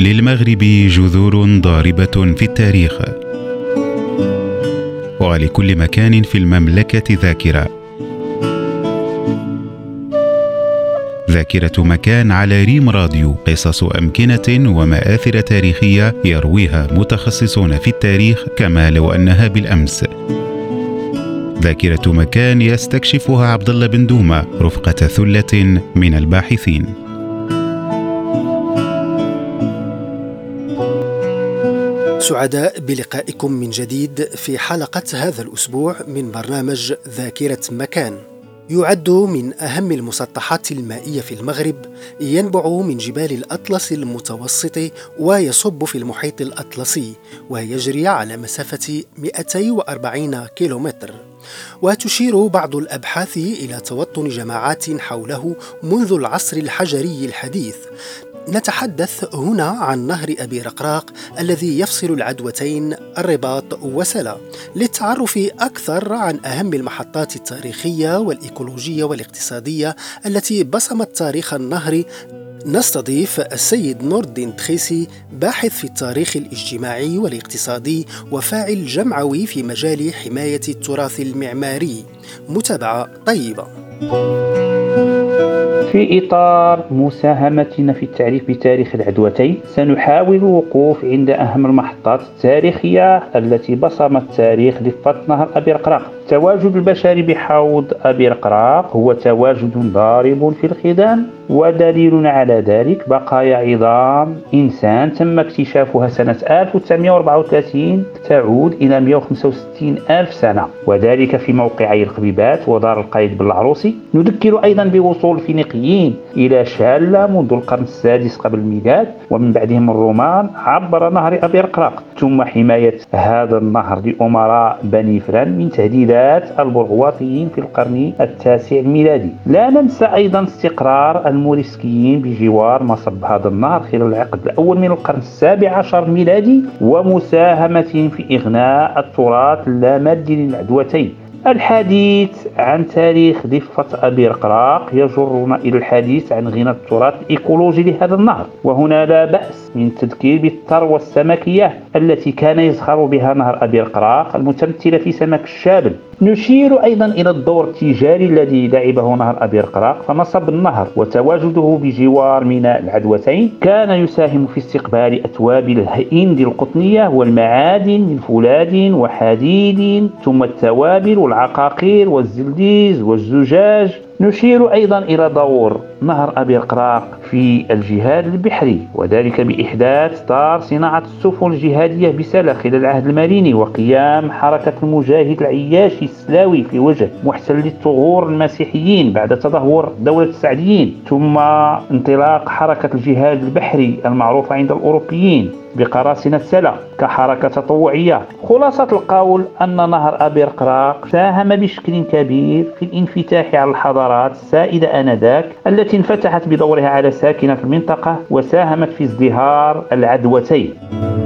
للمغرب جذور ضاربة في التاريخ، ولكل مكان في المملكة ذاكرة. ذاكرة مكان على ريم راديو، قصص أمكنة ومآثر تاريخية يرويها متخصصون في التاريخ كما لو أنها بالأمس. ذاكرة مكان يستكشفها عبد الله بن دومة رفقة ثلة من الباحثين. سعداء بلقائكم من جديد في حلقة هذا الأسبوع من برنامج ذاكرة مكان. يعد من أهم المسطحات المائية في المغرب، ينبع من جبال الأطلس المتوسط ويصب في المحيط الأطلسي، ويجري على مسافة 240 كيلومتر. وتشير بعض الأبحاث إلى توطن جماعات حوله منذ العصر الحجري الحديث. نتحدث هنا عن نهر أبي رقراق الذي يفصل العدوتين الرباط وسلا. للتعرف أكثر عن أهم المحطات التاريخية والإيكولوجية والاقتصادية التي بصمت تاريخ النهر، نستضيف السيد نور الدين تخيسي، باحث في التاريخ الاجتماعي والاقتصادي وفاعل جمعوي في مجال حماية التراث المعماري. متابعة طيبة. في إطار مساهمتنا في التعريف بتاريخ العدوتين، سنحاول الوقوف عند أهم المحطات التاريخية التي بصمت تاريخ ضفة نهر أبي رقراق. التواجد البشري بحوض أبي رقراق هو تواجد ضارب في الخدان، ودليل على ذلك بقايا عظام إنسان تم اكتشافها سنة 1934 تعود إلى 165 ألف سنة، وذلك في موقعي القبيبات ودار القايد بالعروسي. نذكر أيضا بوصول الفينيقيين إلى شالة منذ القرن السادس قبل الميلاد، ومن بعدهم الرومان عبر نهر أبي رقراق، ثم حماية هذا النهر لأمراء بني فران من تهديدات البرغواطيين في القرن التاسع الميلادي. لا ننسى أيضا استقرار الموريسكيين بجوار مصب هذا النهر خلال العقد الأول من القرن السابع عشر الميلادي، ومساهمتهم في إغناء التراث اللامادي للعدوتين. الحديث عن تاريخ ضفة أبي رقراق يجرنا إلى الحديث عن غنى التراث الإيكولوجي لهذا النهر، وهنا لا بأس من التذكير بالثروة السمكية التي كان يزخر بها نهر أبي رقراق المتمثلة في سمك الشابل. نشير أيضا إلى الدور التجاري الذي لعبه نهر أبي رقراق، فنصب النهر وتواجده بجوار ميناء العدوتين كان يساهم في استقبال أتواب الهند القطنية والمعادن من فولاذ وحديد، ثم التوابل والعقاقير والزلديز والزجاج. نشير أيضا إلى دور نهر أبي رقراق في الجهاد البحري، وذلك بإحداث دار صناعة السفن الجهادية بسلا خلال العهد الماريني، وقيام حركة المجاهد العياشي السلاوي في وجه محتل الثغور المسيحيين بعد تدهور دولة السعديين، ثم انطلاق حركة الجهاد البحري المعروفة عند الأوروبيين بقراصنة سلا كحركة تطوعية. خلاصة القول أن نهر أبي رقراق ساهم بشكل كبير في الانفتاح على الحضارات السائدة آنذاك التي انفتحت بدورها على ساكنة المنطقة وساهمت في ازدهار العدوتين.